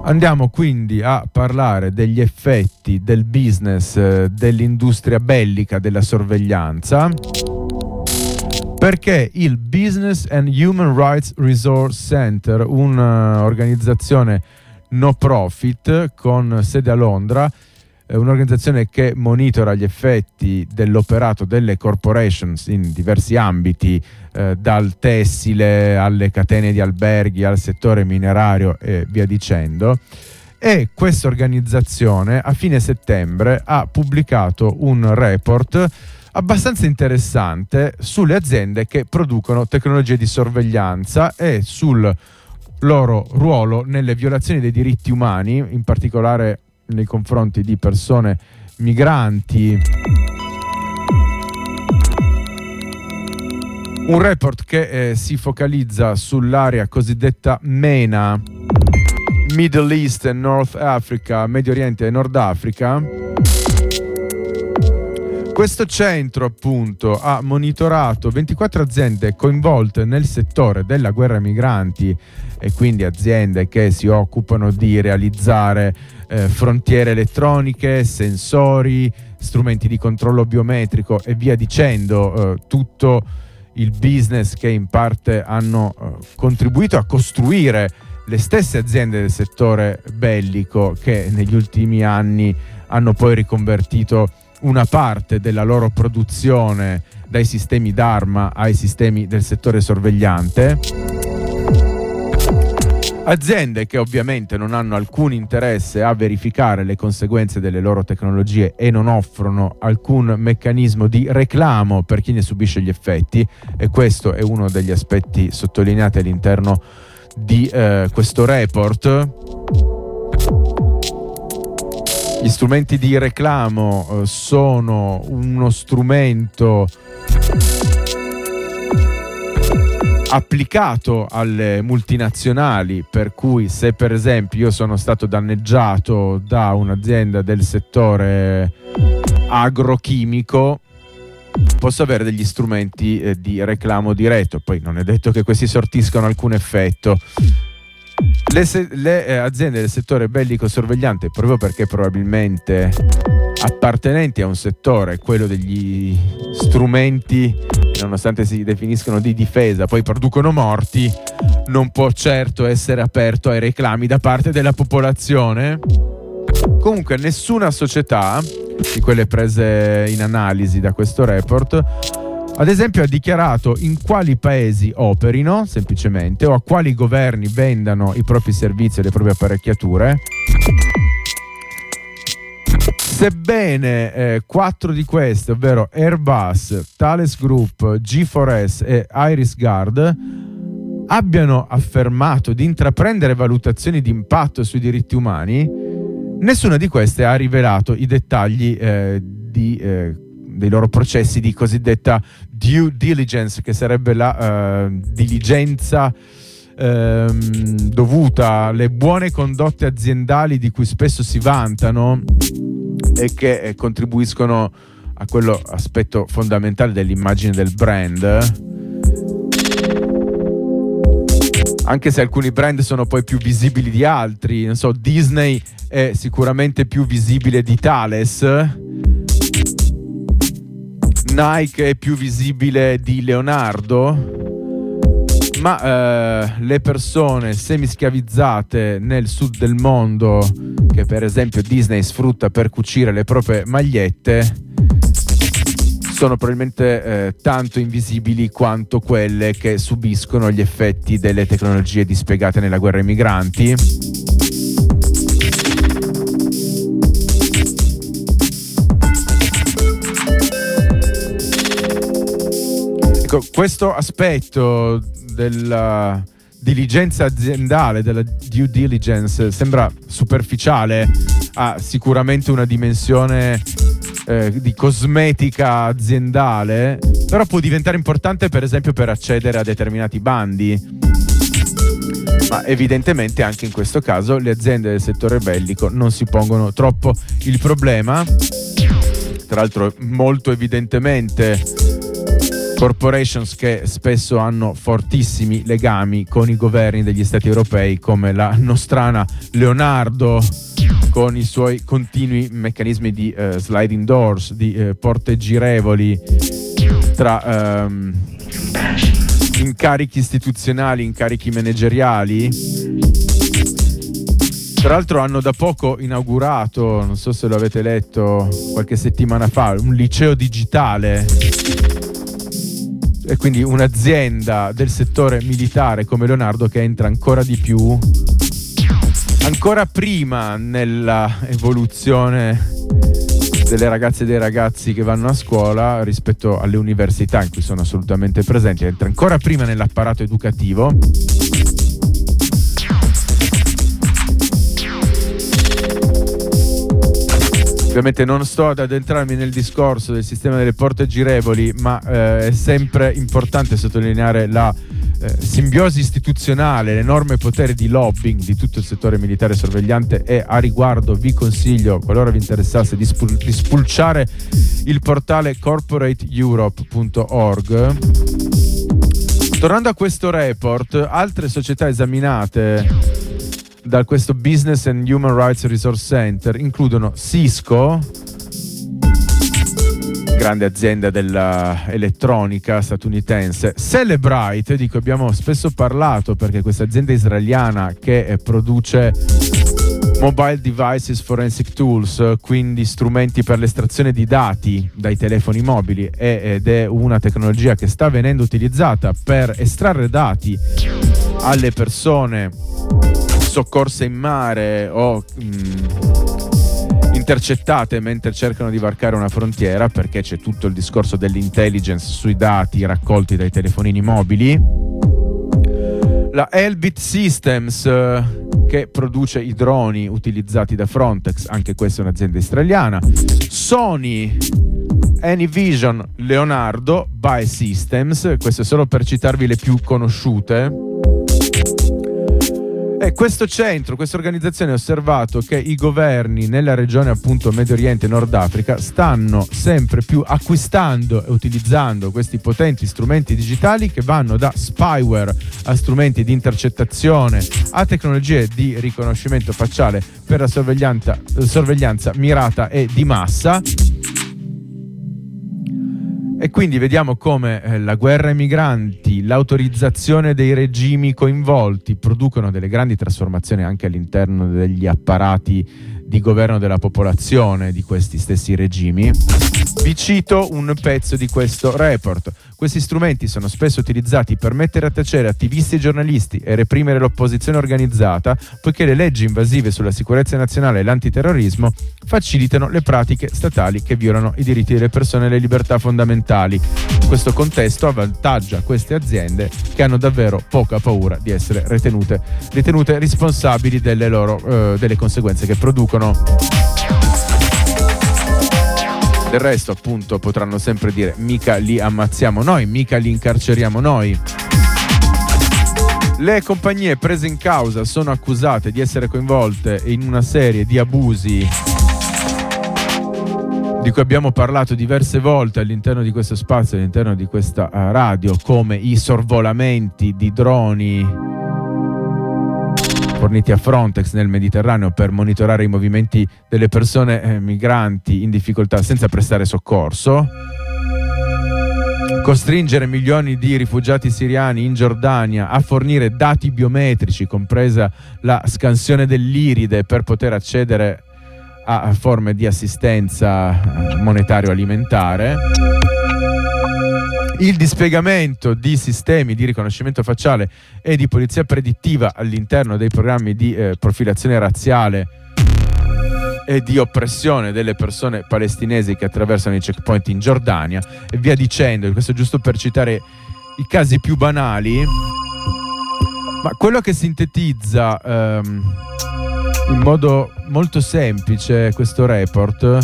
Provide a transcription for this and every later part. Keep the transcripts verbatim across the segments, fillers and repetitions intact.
Andiamo quindi a parlare degli effetti del business eh, dell'industria bellica della sorveglianza, perché il Business and Human Rights Resource Center, un'organizzazione no profit con sede a Londra, è un'organizzazione che monitora gli effetti dell'operato delle corporations in diversi ambiti, eh, dal tessile alle catene di alberghi al settore minerario e via dicendo. E questa organizzazione a fine settembre ha pubblicato un report abbastanza interessante sulle aziende che producono tecnologie di sorveglianza e sul loro ruolo nelle violazioni dei diritti umani, in particolare nei confronti di persone migranti. Un report che eh, si focalizza sull'area cosiddetta MENA, Middle East e North Africa, Medio Oriente e Nord Africa. Questo centro appunto ha monitorato ventiquattro aziende coinvolte nel settore della guerra ai migranti, e quindi aziende che si occupano di realizzare eh, frontiere elettroniche, sensori, strumenti di controllo biometrico e via dicendo, eh, tutto il business che in parte hanno eh, contribuito a costruire le stesse aziende del settore bellico, che negli ultimi anni hanno poi riconvertito una parte della loro produzione dai sistemi d'arma ai sistemi del settore sorvegliante. Aziende che ovviamente non hanno alcun interesse a verificare le conseguenze delle loro tecnologie e non offrono alcun meccanismo di reclamo per chi ne subisce gli effetti, e questo è uno degli aspetti sottolineati all'interno di eh, questo report. Gli strumenti di reclamo eh, sono uno strumento applicato alle multinazionali, per cui se per esempio io sono stato danneggiato da un'azienda del settore agrochimico, posso avere degli strumenti eh, di reclamo diretto. Poi non è detto che questi sortiscano alcun effetto. Le, se- le eh, aziende del settore bellico sorvegliante, proprio perché probabilmente appartenenti a un settore, quello degli strumenti, nonostante si definiscono di difesa, poi producono morti, non può certo essere aperto ai reclami da parte della popolazione. Comunque nessuna società di quelle prese in analisi da questo report, ad esempio, ha dichiarato in quali paesi operino, semplicemente, o a quali governi vendano i propri servizi e le proprie apparecchiature. Sebbene eh, quattro di queste, ovvero Airbus, Thales Group, G quattro S e Iris Guard, abbiano affermato di intraprendere valutazioni di impatto sui diritti umani, nessuna di queste ha rivelato i dettagli eh, di, eh, dei loro processi di cosiddetta due diligence, che sarebbe la eh, diligenza eh, dovuta alle buone condotte aziendali di cui spesso si vantano e che eh, contribuiscono a quello aspetto fondamentale dell'immagine del brand. Anche se alcuni brand sono poi più visibili di altri, non so, Disney è sicuramente più visibile di Thales, Nike è più visibile di Leonardo, ma eh, le persone semischiavizzate nel sud del mondo, che per esempio Disney sfrutta per cucire le proprie magliette, sono probabilmente eh, tanto invisibili quanto quelle che subiscono gli effetti delle tecnologie dispiegate nella guerra ai migranti. Ecco, questo aspetto della diligenza aziendale, della due diligence, sembra superficiale, ha sicuramente una dimensione eh, di cosmetica aziendale, però può diventare importante per esempio per accedere a determinati bandi. Ma evidentemente anche in questo caso le aziende del settore bellico non si pongono troppo il problema. Tra l'altro molto evidentemente corporations che spesso hanno fortissimi legami con i governi degli stati europei, come la nostrana Leonardo con i suoi continui meccanismi di eh, sliding doors, di eh, porte girevoli tra ehm, incarichi istituzionali, incarichi manageriali. Tra l'altro hanno da poco inaugurato, non so se lo avete letto qualche settimana fa, un liceo digitale, e quindi un'azienda del settore militare come Leonardo che entra ancora di più, ancora prima nella evoluzione delle ragazze e dei ragazzi che vanno a scuola rispetto alle università in cui sono assolutamente presenti, entra ancora prima nell'apparato educativo. Ovviamente non sto ad addentrarmi nel discorso del sistema delle porte girevoli, ma eh, è sempre importante sottolineare la eh, simbiosi istituzionale, l'enorme potere di lobbying di tutto il settore militare sorvegliante, e a riguardo vi consiglio, qualora vi interessasse, di, spul- di spulciare il portale corporate europe punto org. Tornando a questo report, altre società esaminate da questo Business and Human Rights Resource Center includono Cisco, grande azienda dell'elettronica statunitense, Cellebrite, di cui abbiamo spesso parlato perché questa azienda israeliana che produce mobile devices forensic tools, quindi strumenti per l'estrazione di dati dai telefoni mobili, ed è una tecnologia che sta venendo utilizzata per estrarre dati alle persone soccorse in mare o mh, intercettate mentre cercano di varcare una frontiera, perché c'è tutto il discorso dell'intelligence sui dati raccolti dai telefonini mobili. La Elbit Systems, eh, che produce i droni utilizzati da Frontex, anche questa è un'azienda israeliana. Sony, Anyvision, Leonardo, Bae Systems, questo è solo per citarvi le più conosciute. E questo centro, questa organizzazione ha osservato che i governi nella regione appunto Medio Oriente e Nord Africa stanno sempre più acquistando e utilizzando questi potenti strumenti digitali che vanno da spyware a strumenti di intercettazione a tecnologie di riconoscimento facciale per la sorveglianza, sorveglianza mirata e di massa. E quindi vediamo come eh, la guerra ai migranti, l'autorizzazione dei regimi coinvolti producono delle grandi trasformazioni anche all'interno degli apparati di governo della popolazione di questi stessi regimi. Vi cito un pezzo di questo report. Questi strumenti sono spesso utilizzati per mettere a tacere attivisti e giornalisti e reprimere l'opposizione organizzata, poiché le leggi invasive sulla sicurezza nazionale e l'antiterrorismo facilitano le pratiche statali che violano i diritti delle persone e le libertà fondamentali. Questo contesto avvantaggia queste aziende che hanno davvero poca paura di essere ritenute, ritenute responsabili delle loro eh, delle conseguenze che producono. Del resto, appunto, potranno sempre dire mica li ammazziamo noi, mica li incarceriamo noi. Le compagnie prese in causa sono accusate di essere coinvolte in una serie di abusi di cui abbiamo parlato diverse volte all'interno di questo spazio, all'interno di questa radio, come i sorvolamenti di droni forniti a Frontex nel Mediterraneo per monitorare i movimenti delle persone eh, migranti in difficoltà senza prestare soccorso, costringere milioni di rifugiati siriani in Giordania a fornire dati biometrici, compresa la scansione dell'iride, per poter accedere a forme di assistenza monetario-alimentare. Il dispiegamento di sistemi di riconoscimento facciale e di polizia predittiva all'interno dei programmi di eh, profilazione razziale e di oppressione delle persone palestinesi che attraversano i checkpoint in Giordania e via dicendo. Questo giusto per citare i casi più banali, ma quello che sintetizza ehm, in modo molto semplice questo report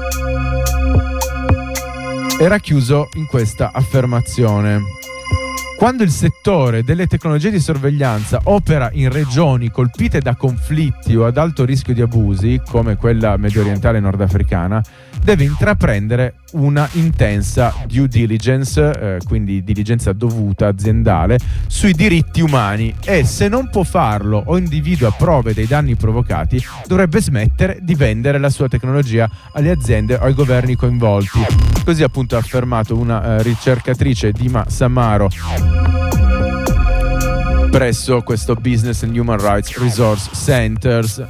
era chiuso in questa affermazione: Quando il settore delle tecnologie di sorveglianza opera in regioni colpite da conflitti o ad alto rischio di abusi, come quella medio orientale e nordafricana, deve intraprendere una intensa due diligence, eh, quindi diligenza dovuta aziendale, sui diritti umani, e se non può farlo o individua prove dei danni provocati, dovrebbe smettere di vendere la sua tecnologia alle aziende o ai governi coinvolti. Così appunto ha affermato una eh, ricercatrice, Dima Samaro, presso questo Business and Human Rights Resource Centers.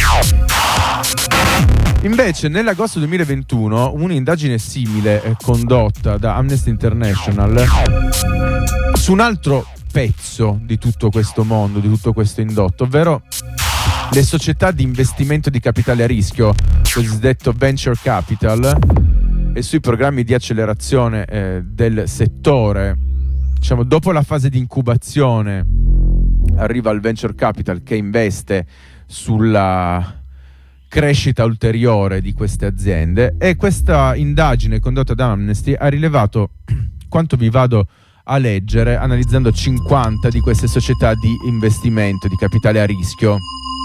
Invece nell'agosto duemilaventuno un'indagine simile eh, condotta da Amnesty International su un altro pezzo di tutto questo mondo, di tutto questo indotto, ovvero le società di investimento di capitale a rischio, cosiddetto venture capital, e sui programmi di accelerazione eh, del settore. Diciamo, dopo la fase di incubazione arriva il venture capital che investe sulla crescita ulteriore di queste aziende, e questa indagine condotta da Amnesty ha rilevato quanto vi vado a leggere, analizzando cinquanta di queste società di investimento di capitale a rischio.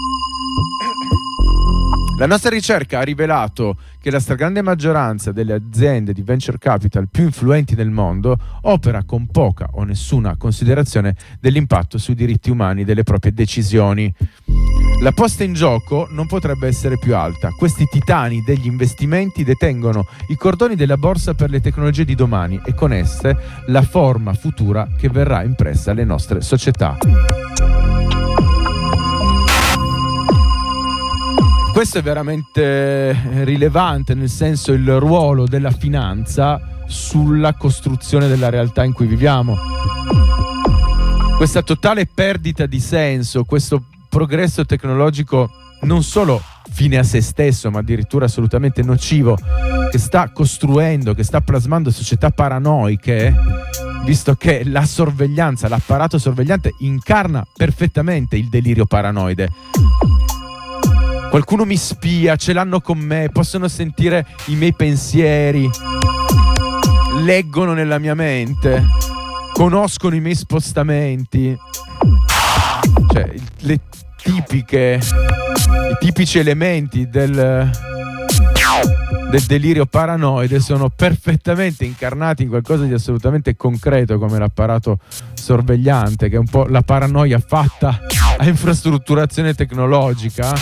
La nostra ricerca ha rivelato che la stragrande maggioranza delle aziende di venture capital più influenti del mondo opera con poca o nessuna considerazione dell'impatto sui diritti umani delle proprie decisioni. La posta in gioco non potrebbe essere più alta. Questi titani degli investimenti detengono i cordoni della borsa per le tecnologie di domani e con esse la forma futura che verrà impressa alle nostre società. Questo è veramente rilevante, nel senso, il ruolo della finanza sulla costruzione della realtà in cui viviamo. Questa totale perdita di senso, questo progresso tecnologico non solo fine a se stesso, ma addirittura assolutamente nocivo, che sta costruendo, che sta plasmando società paranoiche, visto che la sorveglianza, l'apparato sorvegliante incarna perfettamente il delirio paranoide. Qualcuno mi spia, ce l'hanno con me, possono sentire i miei pensieri, leggono nella mia mente, conoscono i miei spostamenti. Cioè, le tipiche, i tipici elementi del, del delirio paranoide sono perfettamente incarnati in qualcosa di assolutamente concreto come l'apparato sorvegliante, che è un po' la paranoia fatta a infrastrutturazione tecnologica.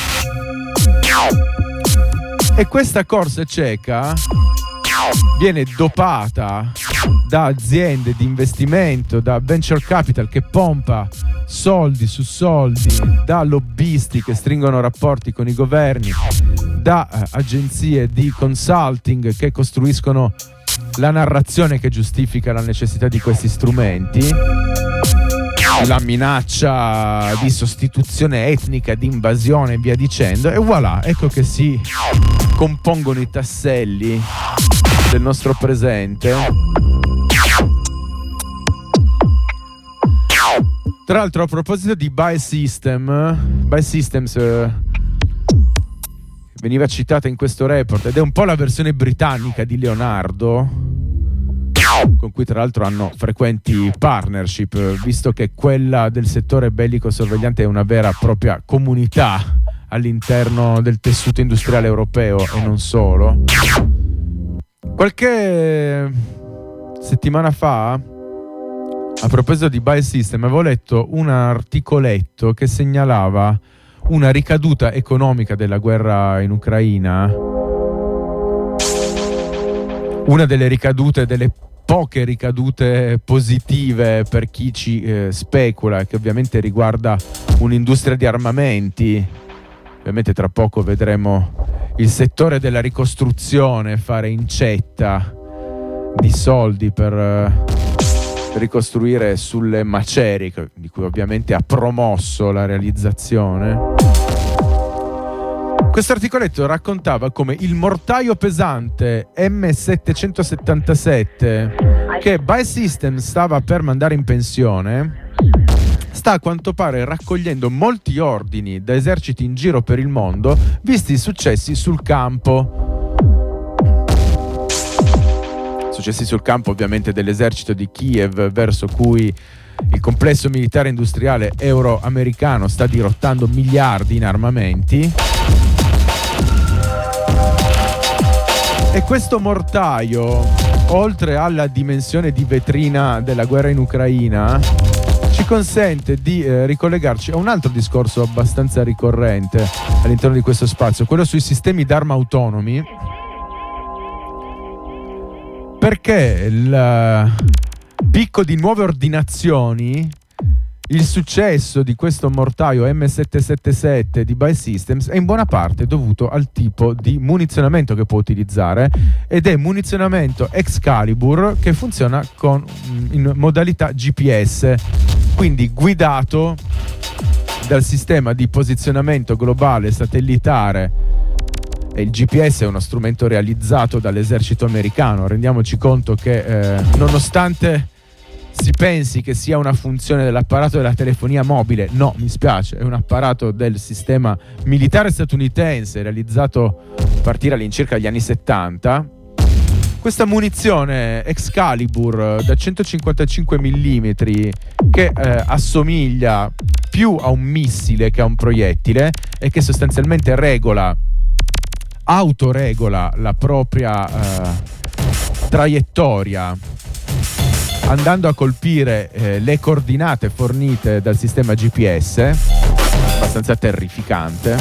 E questa corsa cieca viene dopata da aziende di investimento, da venture capital che pompa soldi su soldi, da lobbisti che stringono rapporti con i governi, da eh, agenzie di consulting che costruiscono la narrazione che giustifica la necessità di questi strumenti, la minaccia di sostituzione etnica, di invasione e via dicendo, e voilà, ecco che si compongono i tasselli del nostro presente. Tra l'altro, a proposito di Buy System, Buy Systems eh, veniva citata in questo report ed è un po' la versione britannica di Leonardo, con cui tra l'altro hanno frequenti partnership, visto che quella del settore bellico sorvegliante è una vera e propria comunità all'interno del tessuto industriale europeo e non solo. Qualche settimana fa, a proposito di Buy System, avevo letto un articoletto che segnalava una ricaduta economica della guerra in Ucraina, una delle ricadute, delle poche ricadute positive per chi ci eh, specula, che ovviamente riguarda un'industria di armamenti. Ovviamente tra poco vedremo il settore della ricostruzione fare incetta di soldi per eh, ricostruire sulle macerie, di cui ovviamente ha promosso la realizzazione. Questo articoletto raccontava come il mortaio pesante M settecentosettantasette che Buy System stava per mandare in pensione sta a quanto pare raccogliendo molti ordini da eserciti in giro per il mondo, visti i successi sul campo. Successi sul campo ovviamente dell'esercito di Kiev, verso cui il complesso militare industriale euro-americano sta dirottando miliardi in armamenti. E questo mortaio, oltre alla dimensione di vetrina della guerra in Ucraina, ci consente di eh, ricollegarci a un altro discorso abbastanza ricorrente all'interno di questo spazio, quello sui sistemi d'arma autonomi, perché il picco di nuove ordinazioni, il successo di questo mortaio M settecentosettantasette di Buy Systems è in buona parte dovuto al tipo di munizionamento che può utilizzare, ed è munizionamento Excalibur che funziona con, in modalità G P S, quindi guidato dal sistema di posizionamento globale satellitare. E il G P S è uno strumento realizzato dall'esercito americano. Rendiamoci conto che eh, nonostante si pensi che sia una funzione dell'apparato della telefonia mobile, no, mi spiace, è un apparato del sistema militare statunitense realizzato a partire all'incirca dagli anni settanta. Questa munizione Excalibur da centocinquantacinque millimetri che eh, assomiglia più a un missile che a un proiettile e che sostanzialmente regola, autoregola la propria eh, traiettoria andando a colpire eh, le coordinate fornite dal sistema G P S, abbastanza terrificante.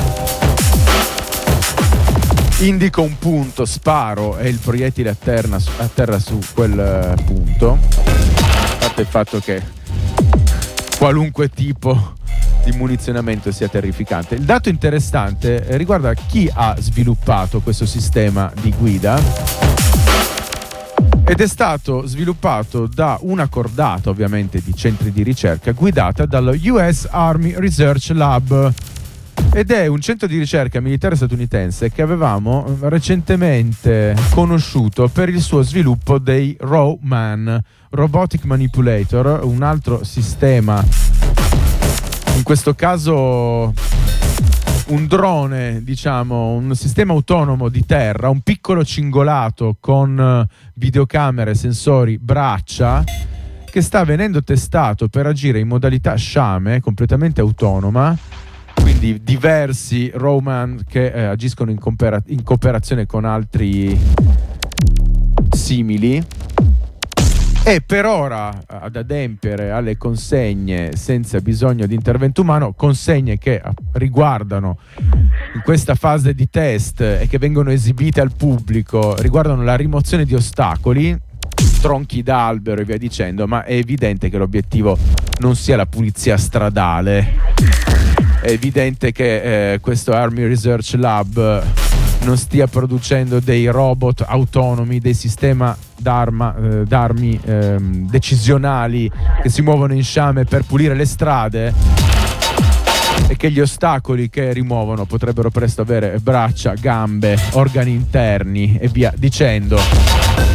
Indico un punto, sparo e il proiettile atterra, atterra su quel uh, punto, a parte il fatto che qualunque tipo di munizionamento sia terrificante. Il dato interessante riguarda chi ha sviluppato questo sistema di guida, ed è stato sviluppato da una cordata ovviamente di centri di ricerca guidata dallo U S Army Research Lab, ed è un centro di ricerca militare statunitense che avevamo recentemente conosciuto per il suo sviluppo dei Rawman Robotic Manipulator, un altro sistema, in questo caso un drone, diciamo, un sistema autonomo di terra, un piccolo cingolato con videocamere, sensori, braccia, che sta venendo testato per agire in modalità sciame, completamente autonoma, quindi diversi Rawman che eh, agiscono in, compera- in cooperazione con altri simili. E per ora ad adempiere alle consegne senza bisogno di intervento umano, consegne che riguardano in questa fase di test e che vengono esibite al pubblico, riguardano la rimozione di ostacoli, tronchi d'albero e via dicendo, ma è evidente che l'obiettivo non sia la pulizia stradale. È evidente che eh, questo Army Research Lab non stia producendo dei robot autonomi, dei sistemi d'arma, eh, d'armi eh, decisionali che si muovono in sciame per pulire le strade, e che gli ostacoli che rimuovono potrebbero presto avere braccia, gambe, organi interni e via dicendo.